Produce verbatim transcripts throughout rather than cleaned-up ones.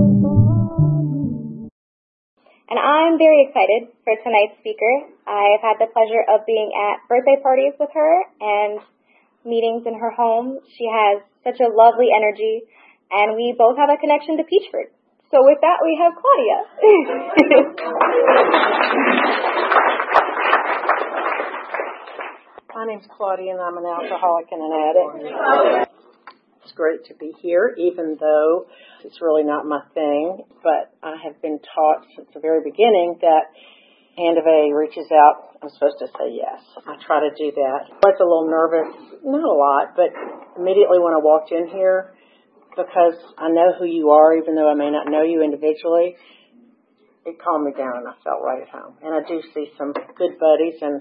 And I'm very excited for tonight's speaker. I've had the pleasure of being at birthday parties with her and meetings in her home. She has such a lovely energy, and we both have a connection to Peachford. So with that, we have Claudia. My name's Claudia, and I'm an alcoholic and an addict. It's great to be here, even though it's really not my thing. But I have been taught since the very beginning that hand of A reaches out, I'm supposed to say yes. I try to do that. I was a little nervous, not a lot, but immediately when I walked in here, because I know who you are, even though I may not know you individually, it calmed me down and I felt right at home. And I do see some good buddies and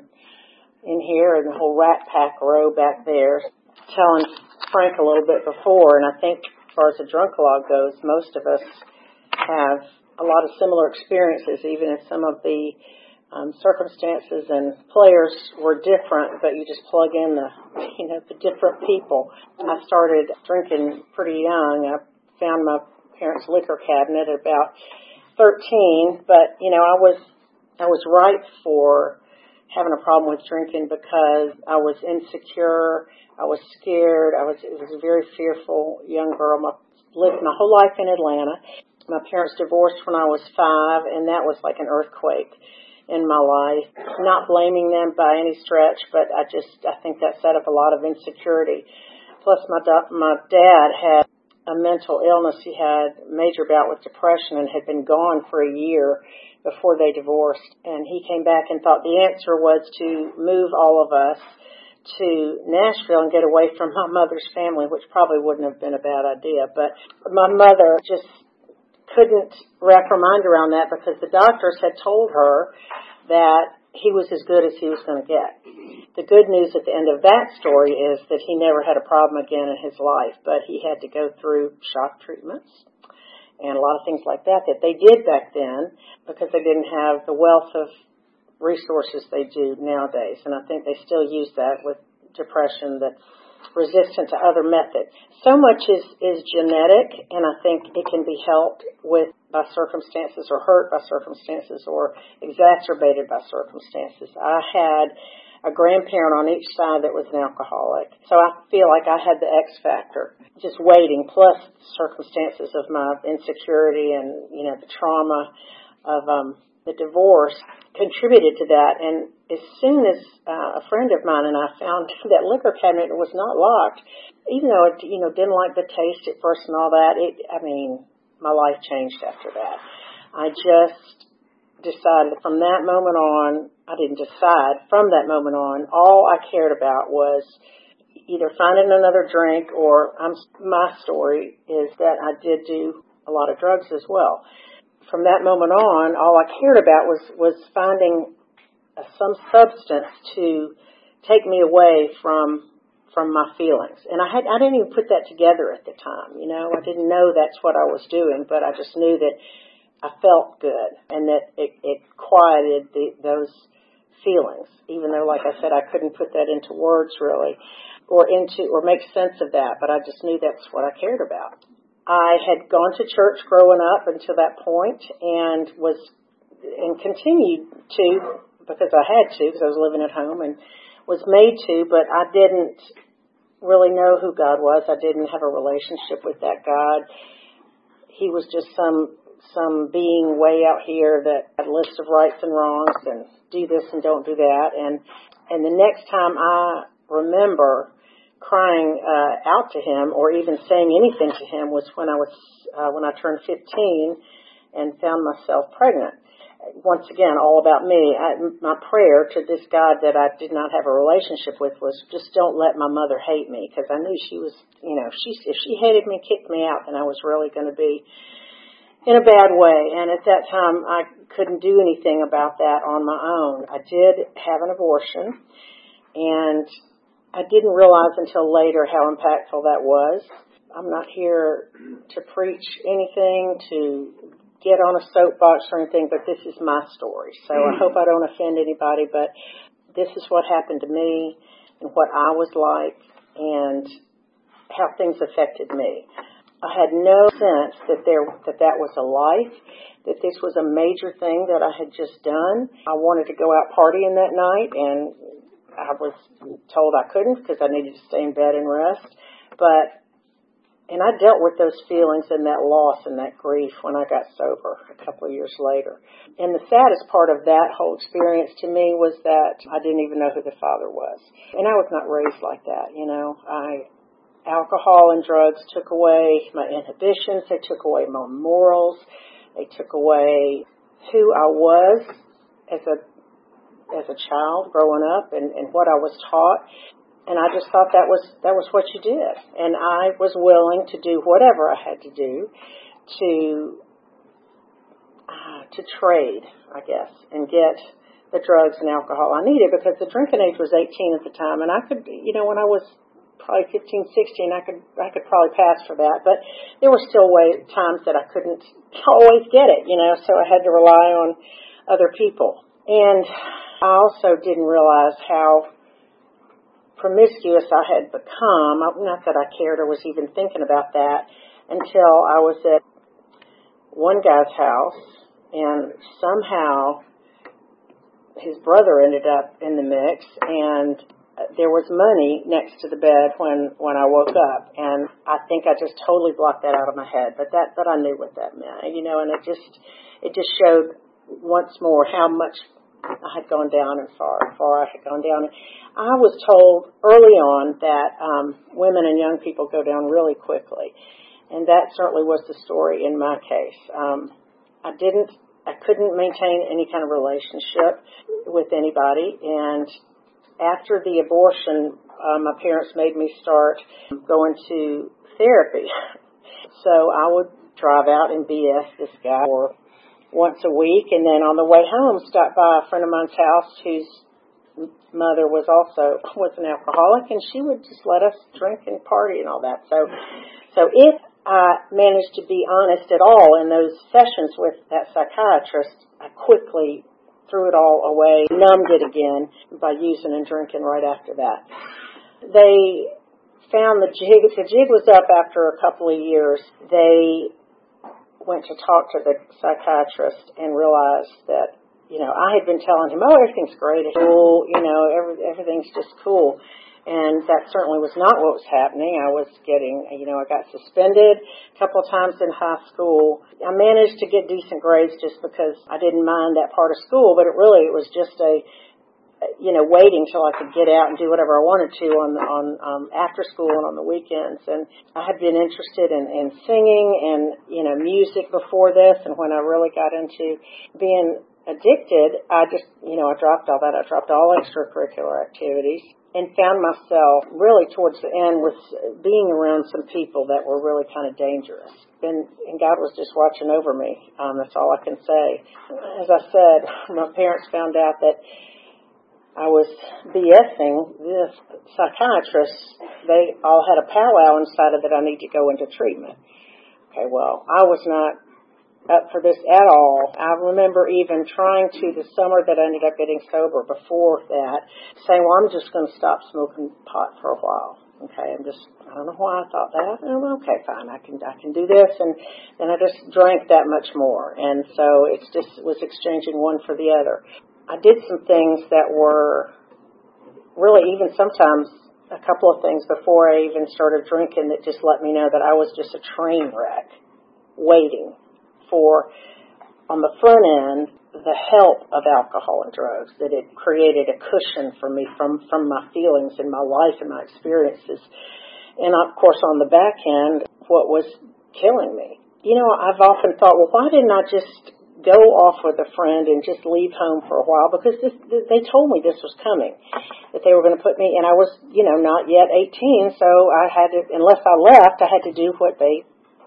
in here and the whole Rat Pack row back there. Telling Frank a little bit before, and I think as far as the Drunkalog goes, most of us have a lot of similar experiences, even if some of the um, circumstances and players were different, but you just plug in the, you know, the different people. I started drinking pretty young. I found my parents' liquor cabinet at about thirteen, but, you know, I was, I was ripe for having a problem with drinking because I was insecure, I was scared, I was, it was a very fearful young girl. I lived my whole life in Atlanta. My parents divorced when I was five, and that was like an earthquake in my life. Not blaming them by any stretch, but I just, I think that set up a lot of insecurity. Plus my, da- my dad had a mental illness. He had a major bout with depression and had been gone for a year before they divorced. And he came back and thought the answer was to move all of us to Nashville and get away from my mother's family, which probably wouldn't have been a bad idea. But my mother just couldn't wrap her mind around that because the doctors had told her that he was as good as he was going to get. The good news at the end of that story is that he never had a problem again in his life, but he had to go through shock treatments and a lot of things like that that they did back then because they didn't have the wealth of resources they do nowadays. And I think they still use that with depression that's resistant to other methods. So much is, is genetic, and I think it can be helped with by circumstances or hurt by circumstances or exacerbated by circumstances. I had a grandparent on each side that was an alcoholic. So I feel like I had the X factor, just waiting, plus circumstances of my insecurity and, you know, the trauma of um, the divorce contributed to that. And as soon as uh, a friend of mine and I found that liquor cabinet was not locked, even though it, you know, didn't like the taste at first and all that, it, I mean, my life changed after that. I just decided from that moment on, I didn't decide, from that moment on, all I cared about was either finding another drink or I'm, my story is that I did do a lot of drugs as well. From that moment on, all I cared about was, was finding uh, some substance to take me away from from my feelings. And I had I didn't even put that together at the time, you know. I didn't know that's what I was doing, but I just knew that I felt good and that it, it quieted the, those feelings, even though, like I said, I couldn't put that into words really or into or make sense of that, but I just knew that's what I cared about. I had gone to church growing up until that point and was and continued to because I had to because I was living at home and was made to, but I didn't really know who God was. I didn't have a relationship with that God. He was just some some being way out here that had a list of rights and wrongs and do this and don't do that. And and the next time I remember crying uh, out to him or even saying anything to him was when I was uh, when I turned fifteen and found myself pregnant. Once again, all about me. I, my prayer to this God that I did not have a relationship with was just don't let my mother hate me, because I knew she was, you know, she if she hated me, kicked me out, then I was really going to be in a bad way. And at that time, I couldn't do anything about that on my own. I did have an abortion, and I didn't realize until later how impactful that was. I'm not here to preach anything, to get on a soapbox or anything, but this is my story. So I hope I don't offend anybody, but this is what happened to me and what I was like and how things affected me. I had no sense that there that that was a life, that this was a major thing that I had just done. I wanted to go out partying that night, and I was told I couldn't because I needed to stay in bed and rest. But and I dealt with those feelings and that loss and that grief when I got sober a couple of years later. And the saddest part of that whole experience to me was that I didn't even know who the father was. And I was not raised like that, you know. I Alcohol and drugs took away my inhibitions. They took away my morals. They took away who I was as a as a child growing up and, and what I was taught. And I just thought that was that was what you did. And I was willing to do whatever I had to do to uh, to trade, I guess, and get the drugs and alcohol I needed, because the drinking age was eighteen at the time, and I could, you know, when I was probably fifteen, sixteen, I could I could probably pass for that, but there were still way, times that I couldn't always get it, you know, so I had to rely on other people. And I also didn't realize how promiscuous I had become, not that I cared or was even thinking about that, until I was at one guy's house, and somehow his brother ended up in the mix, and there was money next to the bed when, when I woke up, and I think I just totally blocked that out of my head, but that, but I knew what that meant, you know, and it just, it just showed once more how much I had gone down and far, far I had gone down. And I was told early on that um, women and young people go down really quickly, and that certainly was the story in my case. Um, I didn't, I couldn't maintain any kind of relationship with anybody, and after the abortion, uh, my parents made me start going to therapy. So I would drive out and B S this guy for once a week, and then on the way home, stop by a friend of mine's house whose mother was also was an alcoholic, and she would just let us drink and party and all that. So, so if I managed to be honest at all in those sessions with that psychiatrist, I quickly threw it all away, numbed it again by using and drinking right after that. They found the jig, the jig was up after a couple of years. They went to talk to the psychiatrist and realized that, you know, I had been telling him, oh, everything's great, it's cool, you know, every, everything's just cool. And that certainly was not what was happening. I was getting, you know, I got suspended a couple of times in high school. I managed to get decent grades just because I didn't mind that part of school, but it really, it was just a, you know, waiting till I could get out and do whatever I wanted to on, on um, after school and on the weekends. And I had been interested in, in singing and, you know, music before this. And when I really got into being addicted, I just, you know, I dropped all that. I dropped all extracurricular activities and found myself really towards the end with being around some people that were really kind of dangerous. And, and God was just watching over me. Um, that's all I can say. As I said, my parents found out that I was BSing this psychiatrist. They all had a powwow and decided that I need to go into treatment. Okay, well, I was not up for this at all. I remember even trying to, the summer that I ended up getting sober before that, saying, well, I'm just going to stop smoking pot for a while. Okay, I'm just, I don't know why I thought that. Oh, okay, fine, I can I can do this. And then I just drank that much more. And so it's just was exchanging one for the other. I did some things that were really even sometimes a couple of things before I even started drinking that just let me know that I was just a train wreck waiting for, on the front end, the help of alcohol and drugs, that it created a cushion for me from, from my feelings and my life and my experiences. And, of course, on the back end, what was killing me. You know, I've often thought, well, why didn't I just go off with a friend and just leave home for a while, because this, they told me this was coming, that they were going to put me, and I was, you know, not yet eighteen, so I had to, unless I left, I had to do what they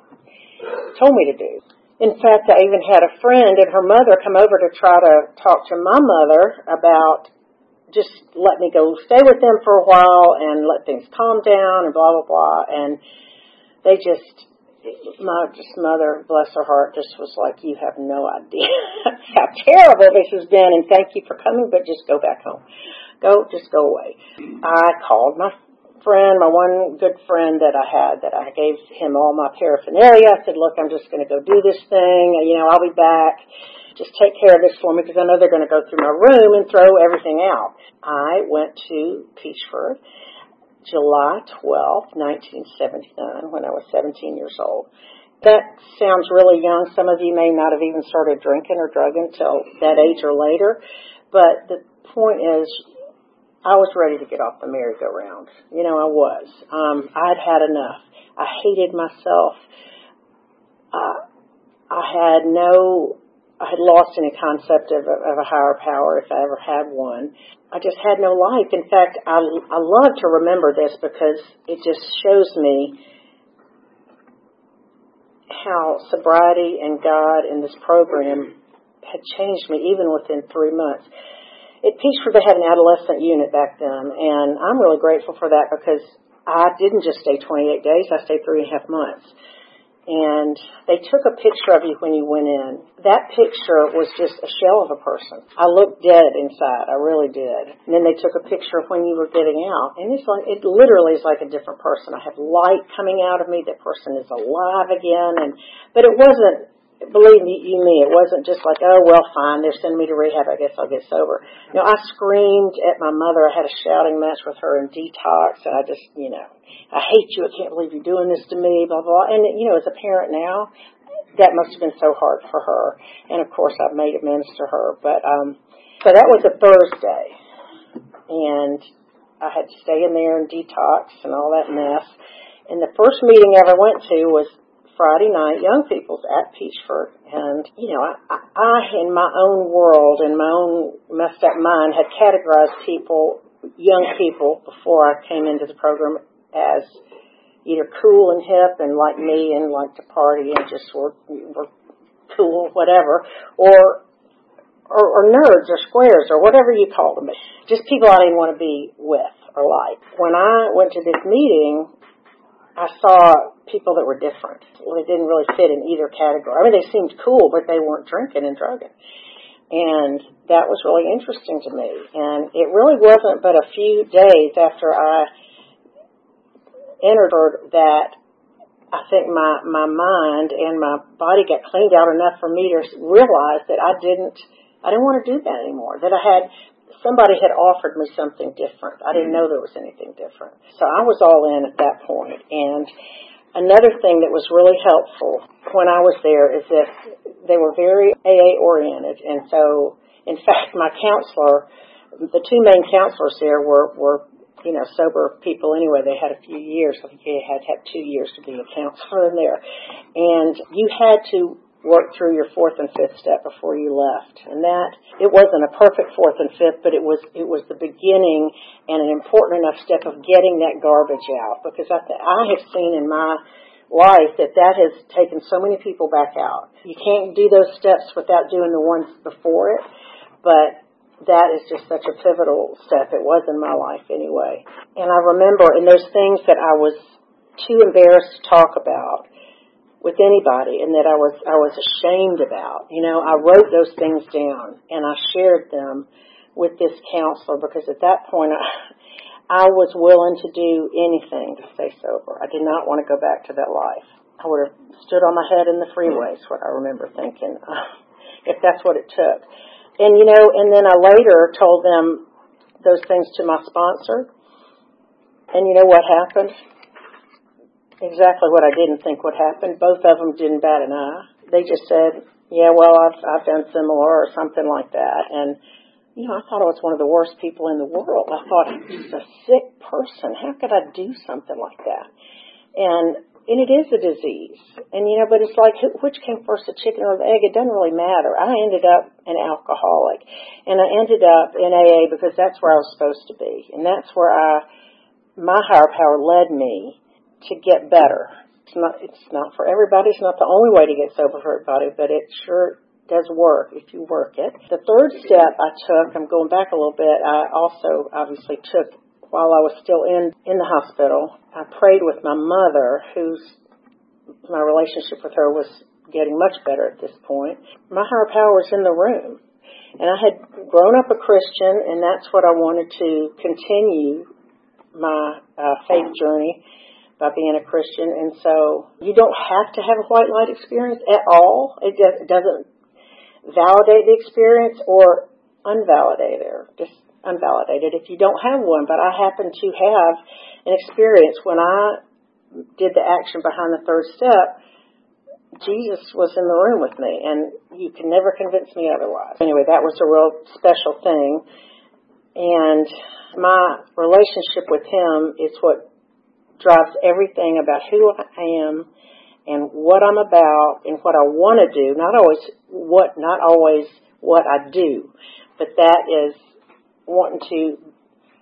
told me to do. In fact, I even had a friend and her mother come over to try to talk to my mother about just let me go stay with them for a while and let things calm down and blah, blah, blah, and they just, my just mother, bless her heart, just was like, you have no idea how terrible this has been, and thank you for coming, but just go back home. Go, just go away. I called my friend, my one good friend that I had, that I gave him all my paraphernalia. I said, look, I'm just going to go do this thing. You know, I'll be back. Just take care of this for me because I know they're going to go through my room and throw everything out. I went to Peachford July twelfth, nineteen seventy-nine, when I was seventeen years old. That sounds really young. Some of you may not have even started drinking or drugging till that age or later. But the point is, I was ready to get off the merry-go-round. You know, I was. Um, I'd had enough. I hated myself. Uh, I had no... I had lost any concept of a, of a higher power, if I ever had one. I just had no life. In fact, I, I love to remember this because it just shows me how sobriety and God and this program had changed me even within three months. At Peachford, they had an adolescent unit back then, and I'm really grateful for that because I didn't just stay twenty-eight days. I stayed three and a half months. And they took a picture of you when you went in. That picture was just a shell of a person. I looked dead inside. I really did. And then they took a picture of when you were getting out. And it's like, it literally is like a different person. I have light coming out of me. That person is alive again. And but it wasn't, believe me, you me, it wasn't just like, oh, well, fine, they're sending me to rehab, I guess I'll get sober. You know, I screamed at my mother. I had a shouting match with her in detox, and I just, you know, I hate you, I can't believe you're doing this to me, blah, blah. And, you know, as a parent now, that must have been so hard for her. And, of course, I've made amends to her. But, um, so that was a Thursday, and I had to stay in there and detox and all that mess. And the first meeting I ever went to was Friday night, Young People's at Peachford. And, you know, I, I, in my own world, in my own messed up mind, had categorized people, young people, before I came into the program as either cool and hip and like me and like to party and just were, were cool, whatever, or, or or nerds or squares or whatever you call them. Just people I didn't want to be with or like. When I went to this meeting, I saw people that were different. Well, they didn't really fit in either category. I mean, they seemed cool, but they weren't drinking and drugging. And that was really interesting to me. And it really wasn't but a few days after I entered that I think my, my mind and my body got cleaned out enough for me to realize that I didn't, I didn't want to do that anymore. That I had, somebody had offered me something different. I didn't know there was anything different. So I was all in at that point. And another thing that was really helpful when I was there is that they were very A A oriented. And so, in fact, my counselor, the two main counselors there were, were you know, sober people anyway. They had a few years. I think they had had two years to be a counselor in there. And you had to work through your fourth and fifth step before you left. And that, it wasn't a perfect fourth and fifth, but it was it was the beginning and an important enough step of getting that garbage out. Because I, th- I have seen in my life that that has taken so many people back out. You can't do those steps without doing the ones before it, but that is just such a pivotal step. It was in my life anyway. And I remember, and those things that I was too embarrassed to talk about with anybody, and that I was I was ashamed about. You know, I wrote those things down, and I shared them with this counselor, because at that point I, I was willing to do anything to stay sober. I did not want to go back to that life. I would have stood on my head in the freeway, is what I remember thinking, if that's what it took. And, you know, and then I later told them those things to my sponsor, and you know what happened? Exactly what I didn't think would happen. Both of them didn't bat an eye. They just said, yeah, well, I've, I've done similar or something like that. And, you know, I thought I was one of the worst people in the world. I thought, he's a sick person. How could I do something like that? And and it is a disease. And, you know, but it's like, which came first, the chicken or the egg? It doesn't really matter. I ended up an alcoholic. And I ended up in A A because that's where I was supposed to be. And that's where I, my higher power led me to get better. It's not, it's not for everybody. It's not the only way to get sober for everybody, but it sure does work if you work it. The third step I took, I'm going back a little bit, I also obviously took while I was still in, in the hospital. I prayed with my mother, who's, my relationship with her was getting much better at this point. My higher power was in the room. And I had grown up a Christian, and that's what I wanted to continue my uh, faith journey by being a Christian. And so you don't have to have a white light experience at all. It, does, it doesn't validate the experience or unvalidate it, or just unvalidated if you don't have one. But I happen to have an experience when I did the action behind the third step. Jesus was in the room with me, and you can never convince me otherwise. Anyway, that was a real special thing, and my relationship with him is what drives everything about who I am and what I'm about and what I want to do. Not always what, not always what I do, but that is wanting to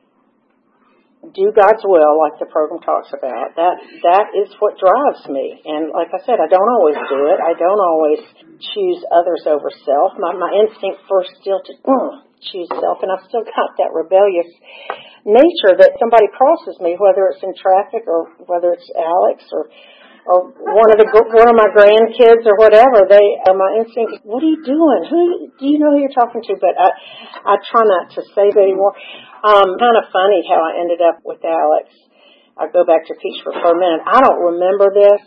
do God's will, like the program talks about. That that is what drives me. And like I said, I don't always do it. I don't always choose others over self. My my instinct first still to mm, choose self, and I've still got that rebellious nature that somebody crosses me, whether it's in traffic or whether it's Alex or or one of the one of my grandkids or whatever. They uh, my instinct is, what are you doing? Who do you know who you're talking to? But I I try not to say that anymore. Um, kind of funny how I ended up with Alex. I go back to Peachford for a minute. I don't remember this.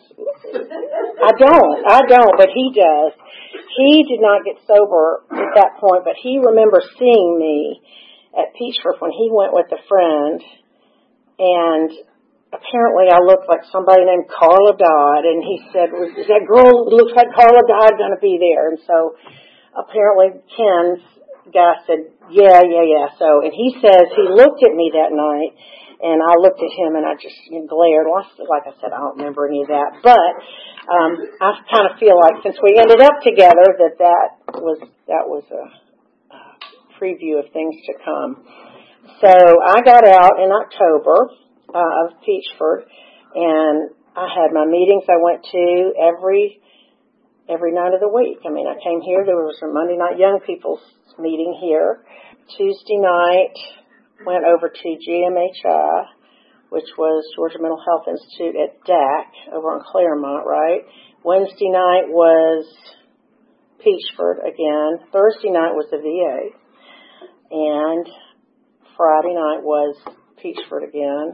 I don't. I don't, but he does. He did not get sober at that point, but he remembers seeing me at Peachford when he went with a friend, and apparently I looked like somebody named Carla Dodd, and he said, is that girl who looks like Carla Dodd going to be there? And so apparently Ken's guy said, yeah, yeah, yeah. So, and he says he looked at me that night, and I looked at him, and I just you know, glared. Well, like I said, I don't remember any of that. But um, I kind of feel like since we ended up together, that that was that was a, a preview of things to come. So I got out in October uh, of Peachford, and I had my meetings I went to every every night of the week. I mean, I came here. There was a Monday night young people's meeting here. Tuesday night, went over to G M H I, which was Georgia Mental Health Institute at D A C over on Claremont, right? Wednesday night was Peachford again. Thursday night was the V A. And Friday night was Peachford again.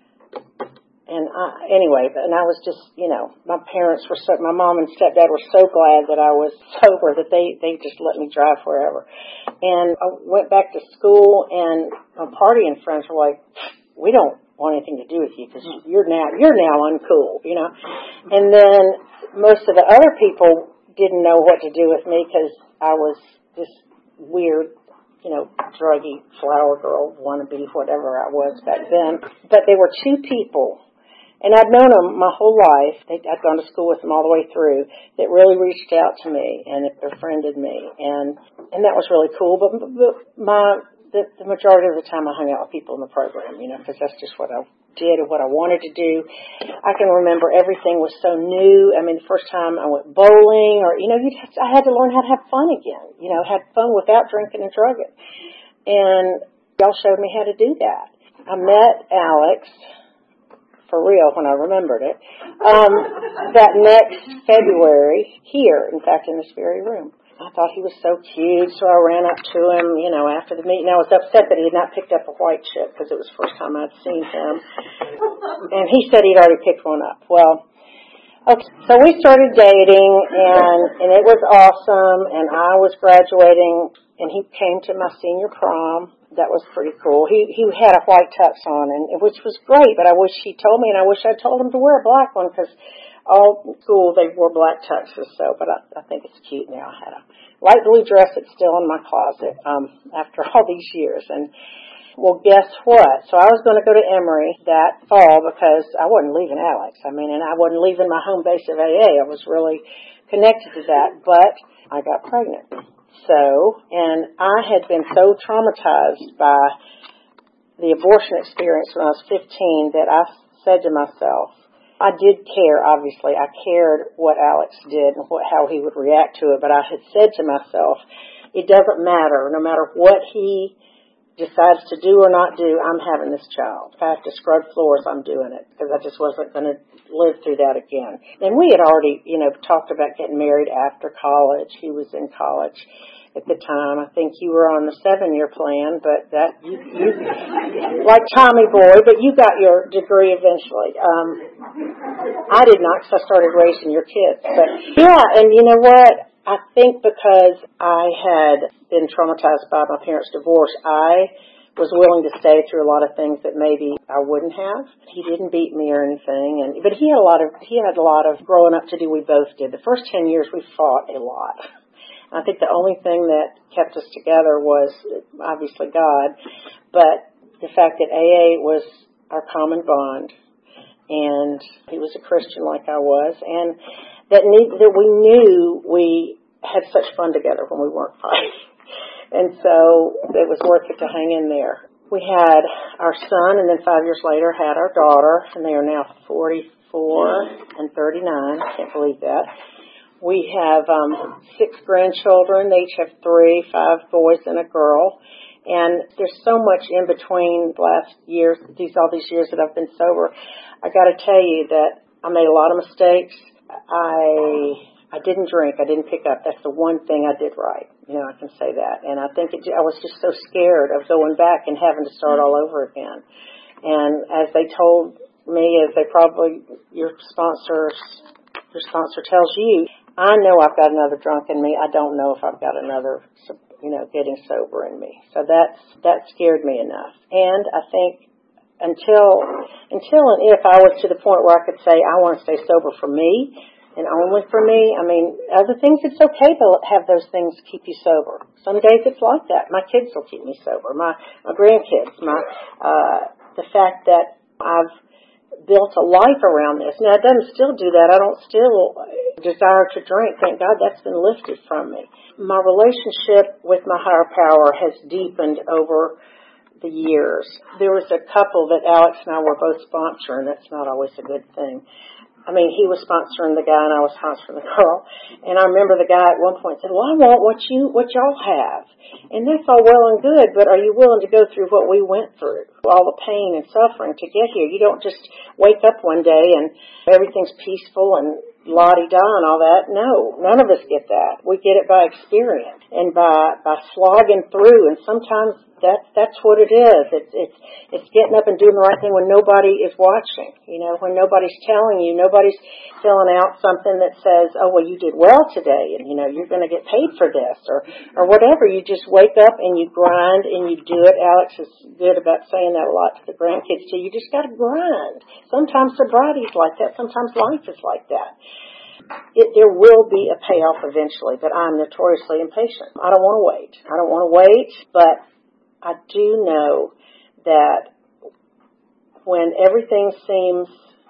And I, anyway, and I was just, you know, my parents were so, my mom and stepdad were so glad that I was sober that they, they just let me drive wherever. And I went back to school, and my partying friends were like, we don't want anything to do with you because you're now, you're now uncool, you know. And then most of the other people didn't know what to do with me because I was this weird, you know, druggy flower girl, wannabe, whatever I was back then. But there were two people, and I'd known them my whole life. They, I'd gone to school with them all the way through, that really reached out to me and befriended me, and and that was really cool. But, but my the, the majority of the time I hung out with people in the program, you know, because that's just what I did and what I wanted to do. I can remember everything was so new. I mean, the first time I went bowling, or you know, you'd have to, I had to learn how to have fun again. You know, had fun without drinking and drugging, and y'all showed me how to do that. I met Alex. For real, when I remembered it, um, that next February here, in fact, in this very room. I thought he was so cute, so I ran up to him, you know, after the meeting. I was upset that he had not picked up a white chip because it was the first time I'd seen him. And he said he'd already picked one up. Well, okay, so we started dating, and, and it was awesome, and I was graduating, and he came to my senior prom. That was pretty cool. He he had a white tux on, and which was great, but I wish he told me, and I wish I told him to wear a black one, because all school they wore black tuxes, so, but I, I think it's cute now. I had a light blue dress that's still in my closet um, after all these years, and well, guess what? So I was going to go to Emory that fall because I wasn't leaving Alex. I mean, and I wasn't leaving my home base of A A. I was really connected to that, but I got pregnant. So, and I had been so traumatized by the abortion experience when I was fifteen that I said to myself, I did care, obviously. I cared what Alex did and what, how he would react to it, but I had said to myself, it doesn't matter. No matter what he decides to do or not do, I'm having this child. If I have to scrub floors, I'm doing it, because I just wasn't going to live through that again. And we had already, you know, talked about getting married after college. He was in college. at the time. I think you were on the seven-year plan, but that you, you like Tommy Boy, but you got your degree eventually. Um, I did not, because I started raising your kids. But yeah, and you know what? I think because I had been traumatized by my parents' divorce, I was willing to stay through a lot of things that maybe I wouldn't have. He didn't beat me or anything, and but he had a lot of he had a lot of growing up to do. We both did. The first ten years we fought a lot. I think the only thing that kept us together was obviously God, but the fact that A A was our common bond, and he was a Christian like I was, and that ne- that we knew we had such fun together when we weren't fighting. And so it was worth it to hang in there. We had our son, and then five years later had our daughter, and they are now forty-four and thirty-nine. I can't believe that. We have um, six grandchildren. They each have three, five boys and a girl. And there's so much in between the last years, these all these years that I've been sober. I got to tell you that I made a lot of mistakes. I I didn't drink. I didn't pick up. That's the one thing I did right. You know, I can say that. And I think it, I was just so scared of going back and having to start all over again. And as they told me, as they probably, your sponsors, your sponsor tells you, I know I've got another drunk in me. I don't know if I've got another, you know, getting sober in me. So that's, that scared me enough. And I think until, until and if I was to the point where I could say, I want to stay sober for me, and only for me, I mean, other things, it's okay to have those things keep you sober. Some days it's like that. My kids will keep me sober. My, my grandkids, my, uh, the fact that I've built a life around this. Now, it doesn't still do that. I don't still desire to drink. Thank God that's been lifted from me. My relationship with my higher power has deepened over the years. There was a couple that Alex and I were both sponsoring. That's not always a good thing. I mean, he was sponsoring the guy and I was sponsoring the girl. And I remember the guy at one point said, well, I want what you, what y'all have. And that's all well and good, but are you willing to go through what we went through? All the pain and suffering to get here. You don't just wake up one day and everything's peaceful and la-di-da and all that. No, none of us get that. We get it by experience and by, by slogging through. And sometimes that's, that's what it is. It's, it's, it's getting up and doing the right thing when nobody is watching, you know, when nobody's telling you, nobody's filling out something that says, oh, well, you did well today and, you know, you're going to get paid for this or, or whatever. You just wake up and you grind and you do it. Alex is good about saying that a lot to the grandkids too. You just got to grind. Sometimes sobriety's like that. Sometimes life is like that. It, there will be a payoff eventually, but I'm notoriously impatient. I don't want to wait. I don't want to wait, but I do know that when everything seems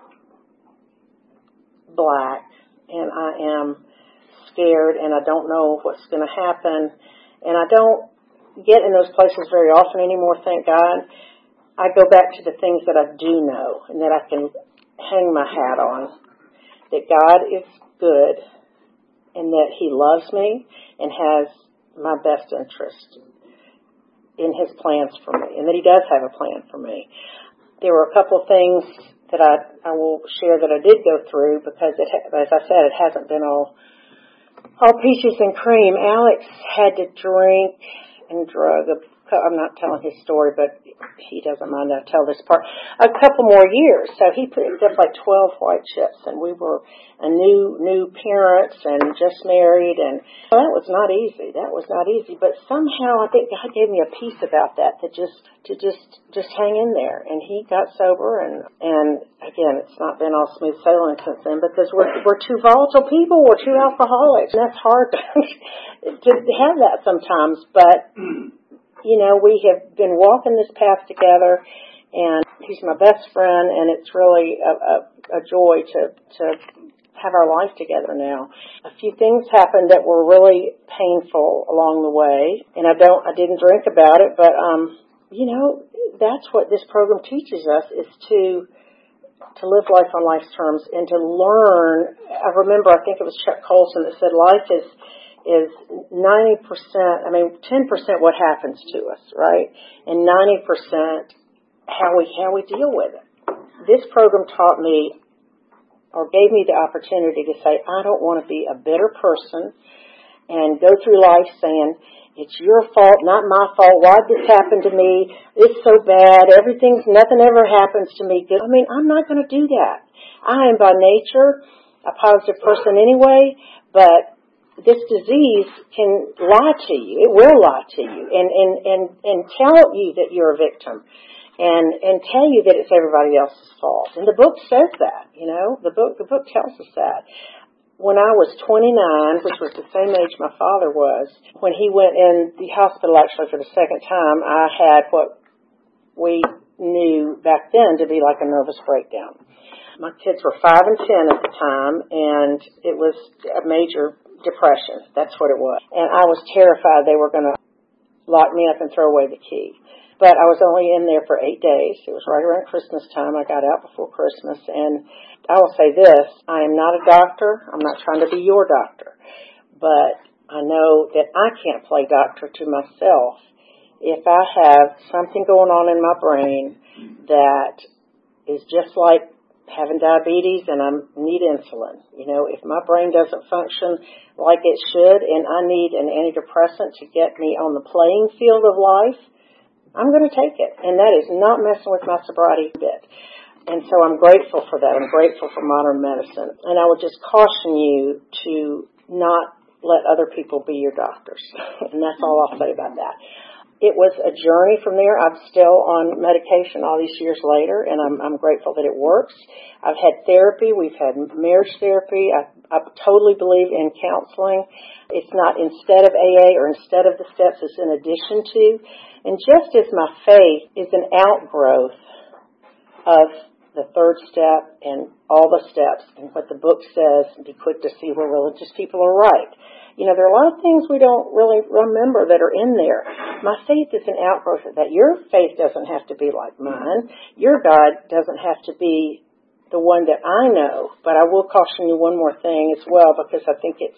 black and I am scared and I don't know what's going to happen and I don't get in those places very often anymore, thank God, I go back to the things that I do know and that I can hang my hat on. That God is good and that He loves me and has my best interest in His plans for me and that He does have a plan for me. There were a couple of things that I, I will share that I did go through because, it, as I said, it hasn't been all, all peaches and cream. Alex had to drink and drug a I'm not telling his story, but he doesn't mind that I tell this part. A couple more years. So he picked up like twelve white chips, and we were a new, new parents and just married, and well, that was not easy. That was not easy. But somehow I think God gave me a peace about that to just, to just, just hang in there. And he got sober, and, and again, it's not been all smooth sailing since then because we're, we're two volatile people. We're two alcoholics, and that's hard to, to have that sometimes, but you know, we have been walking this path together, and he's my best friend, and it's really a, a, a joy to, to have our life together now. A few things happened that were really painful along the way, and I don't, I didn't drink about it, but, um, you know, that's what this program teaches us is to, to live life on life's terms and to learn. I remember, I think it was Chuck Colson that said life is, is ninety percent, I mean, ten percent what happens to us, right? And ninety percent how we, how we deal with it. This program taught me or gave me the opportunity to say, I don't want to be a bitter person and go through life saying, it's your fault, not my fault. Why'd this happen to me? It's so bad. Everything's, nothing ever happens to me good. I mean, I'm not going to do that. I am by nature a positive person anyway, but this disease can lie to you. It will lie to you and, and, and, and tell you that you're a victim and, and tell you that it's everybody else's fault. And the book says that, you know, the book, the book tells us that. When I was twenty-nine, which was the same age my father was, when he went in the hospital actually for the second time, I had what we knew back then to be like a nervous breakdown. My kids were five and ten at the time, and it was a major depression. That's what it was. And I was terrified they were going to lock me up and throw away the key. But I was only in there for eight days. It was right around Christmas time. I got out before Christmas. And I will say this, I am not a doctor. I'm not trying to be your doctor. But I know that I can't play doctor to myself if I have something going on in my brain that is just like having diabetes and I need insulin. You know, if my brain doesn't function like it should and I need an antidepressant to get me on the playing field of life, I'm going to take it. And that is not messing with my sobriety bit. And so I'm grateful for that. I'm grateful for modern medicine. And I would just caution you to not let other people be your doctors. And that's all I'll say about that. It was a journey from there. I'm still on medication all these years later, and I'm, I'm grateful that it works. I've had therapy. We've had marriage therapy. I, I totally believe in counseling. It's not instead of A A or instead of the steps. It's in addition to. And just as my faith is an outgrowth of the third step and all the steps and what the book says, be quick to see where religious people are right. You know, there are a lot of things we don't really remember that are in there. My faith is an outgrowth of that. Your faith doesn't have to be like mine. Your God doesn't have to be the one that I know. But I will caution you one more thing as well, because I think it's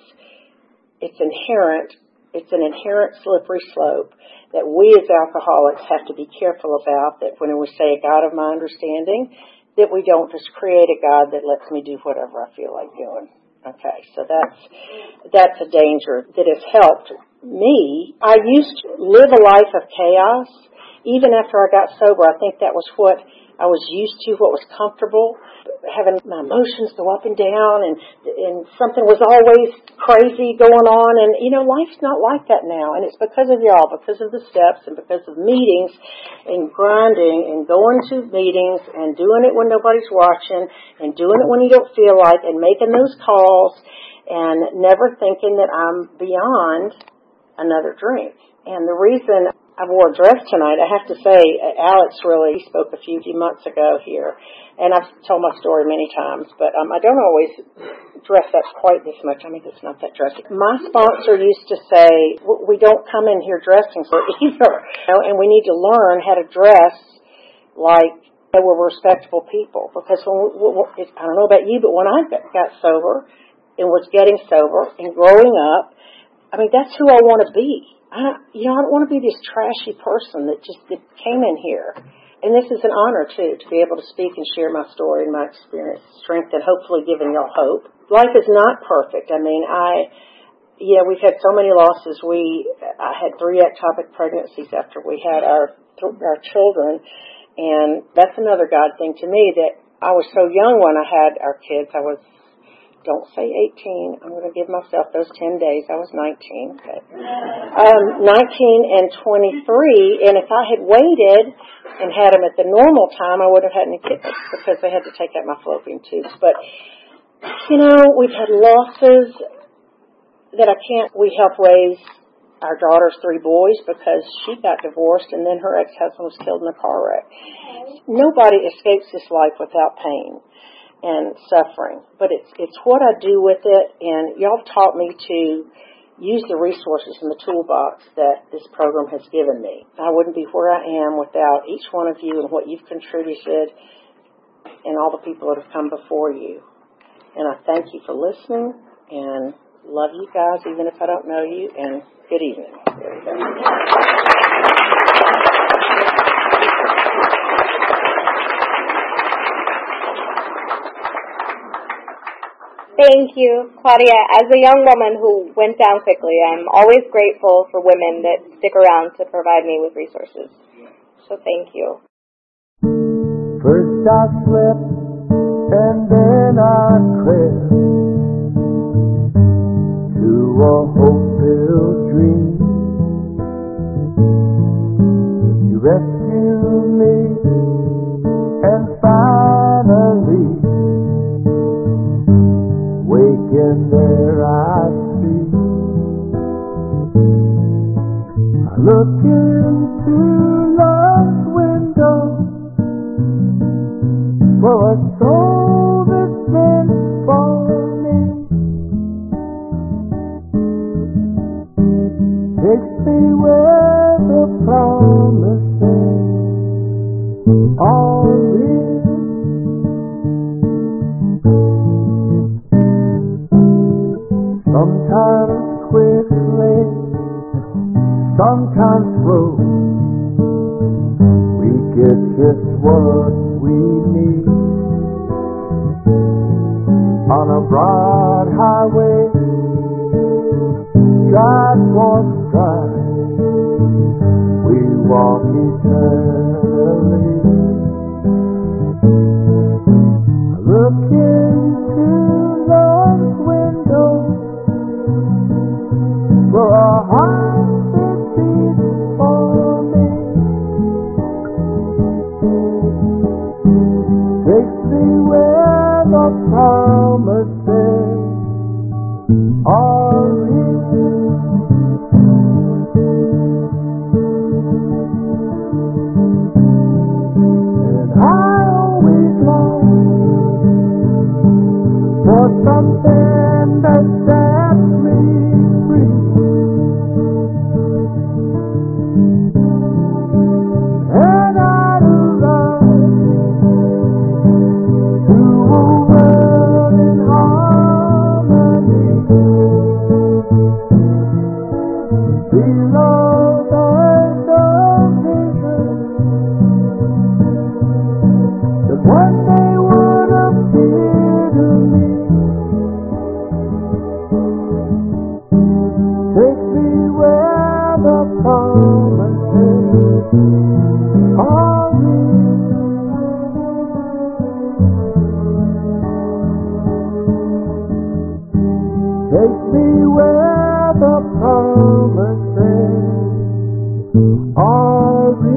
it's inherent. It's an inherent slippery slope that we as alcoholics have to be careful about, that when we say a God of my understanding, that we don't just create a God that lets me do whatever I feel like doing. Okay, so that's that's a danger that has helped me. I used to live a life of chaos. Even after I got sober, I think that was what I was used to, what was comfortable, having my emotions go up and down, and and something was always crazy going on. And, you know, life's not like that now. And it's because of y'all, because of the steps, and because of meetings and grinding and going to meetings and doing it when nobody's watching and doing it when you don't feel like, and making those calls and never thinking that I'm beyond another drink. And the reason I wore a dress tonight, I have to say, Alex really spoke a few, few months ago here, and I've told my story many times, but um, I don't always dress up quite this much. I mean, it's not that dressy. My sponsor used to say, we don't come in here dressing for either, you know, and we need to learn how to dress like that we're respectable people, because when we, I don't know about you, but when I got sober and was getting sober and growing up, I mean, that's who I want to be. I don't, you know, I don't want to be this trashy person that just that came in here. And this is an honor, too, to be able to speak and share my story and my experience, strength, and hopefully giving y'all hope. Life is not perfect. I mean, I, yeah, we've had so many losses. We, I had three ectopic pregnancies after we had our our children, and that's another God thing to me, that I was so young when I had our kids. I was, don't say eighteen. I'm going to give myself those ten days. I was nineteen. Okay. Um, nineteen and twenty-three, and if I had waited and had them at the normal time, I wouldn't have had any kids, because they had to take out my fallopian tubes. But, you know, we've had losses that I can't, we helped raise our daughter's three boys because she got divorced and then her ex-husband was killed in a car wreck. Nobody escapes this life without pain and suffering, but it's it's what I do with it, and y'all taught me to use the resources in the toolbox that this program has given me. I wouldn't be where I am without each one of you and what you've contributed and all the people that have come before you. And I thank you for listening, and love you guys even if I don't know you, and good evening. There we go. Thank you, Claudia. As a young woman who went down quickly, I'm always grateful for women that stick around to provide me with resources. So thank you. First I slept and then I crept to a hope-filled dream. You rescued me and finally waking there I see. I look into love's window for a soul that's meant for me. Takes me where the promises are real. Sometimes quickly, sometimes slow, we get just what we need. On a broad highway, stride for stride, we walk eternally. I look into love's window for a heart that beats for me. Takes me where the promises are real. And I always long for something that sets me free. And I'd love to a world in harmony, below the vision that one day would appear to me. Take me where the promises are real. Take me where the promises are real.